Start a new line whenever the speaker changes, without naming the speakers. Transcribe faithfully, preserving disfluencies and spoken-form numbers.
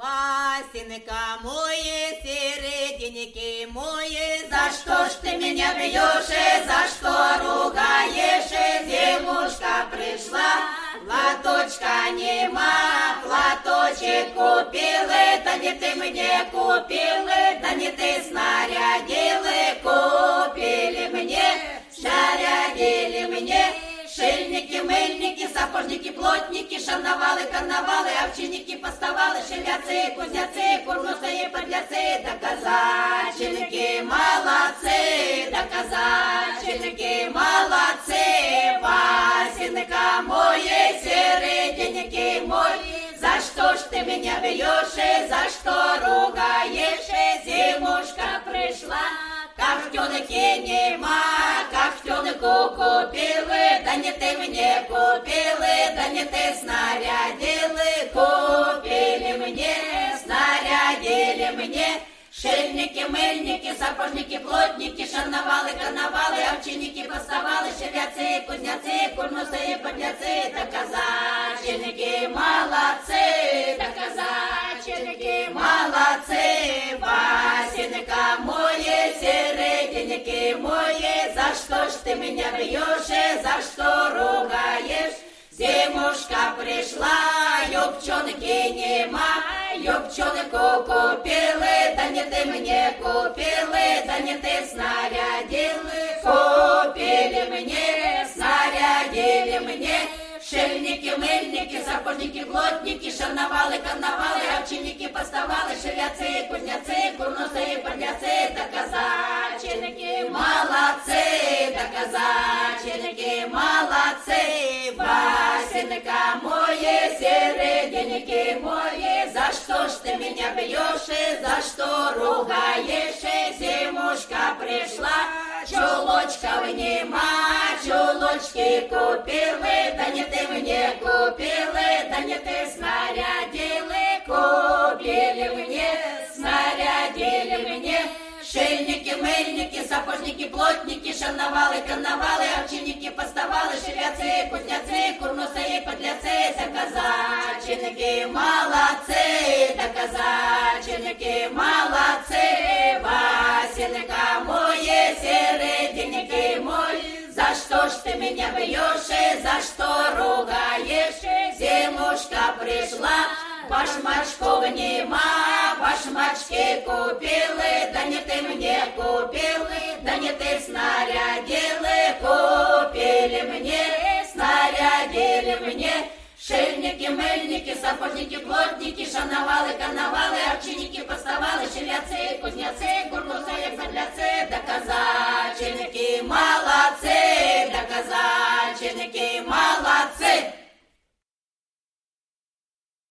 Васенька мой, серединки мои, за что ж ты меня бьешь, за что ругаешь? Зимушка пришла, платочка нема, платочек купил, да не ты мне купил, да не ты снарядил, купили мне, снарядили мне. Шельники, мыльники, сапожники, плотники, шарнавалы, карнавалы, овчинники, поставалы, шевяцы, кузнецы, курнусы и подляцы, да казаченьки молодцы, да казаченьки молодцы, Васенька мой, серединки мой, за что ж ты меня бьешь, за что ругаешь? Зимушка пришла, ковтенки нема, ковтенку купил, да не ты мне купил, да не ты снарядил, купили мне, снарядили мне. Шельники, мыльники, сапожники, плотники, шарнавалы, карнавалы, овчинники, поставалы, шевяцы, кузнецы, курнусы и подляцы, да казаченьки молодцы, да казаченьки молодцы, Васенька мой, серединки мои, за что ж ты меня бьешь, за что ругаешь? Зимушка пришла, юбчонки нема, юбчонку купил, да не ты мне купил, да не ты снарядил, купили мне, снарядили мне. Шельники, мыльники, сапожники, плотники, шарнавалы, карнавалы, овчинники, поставалы, шевяцы, кузнецы, курнусы и подляцы, да казаченьки молодцы, да казаченьки молодцы, Васенька мой, серединки мои, за что ж ты меня бьешь, за что ругаешь? Зимушка пришла, чулочков нема, чулочки купил, да не ты мне купил, да не ты снарядил, купили мне, снарядили мне. Шельники, мыльники, сапожники, плотники, шарнавалы, карнавалы, овчинники, поставалы, шевяцы, кузнецы, курнусы и подляцы, да казаченьки молодцы, да казаченьки молодцы, Васенька мой, серединки мой, за что ж ты меня бьешь, за что ругаешь? Зимушка пришла, башмачков нема, башмачки купил, да не ты мне купил, да не ты снарядил, купили мне, снарядили мне. Шельники, мыльники, сапожники, плотники, шарнавалы, карнавалы, овчинники, поставалы, шевяцы, кузнецы, курнусы и подляцы, да казаченьки молодцы, да казаченьки молодцы.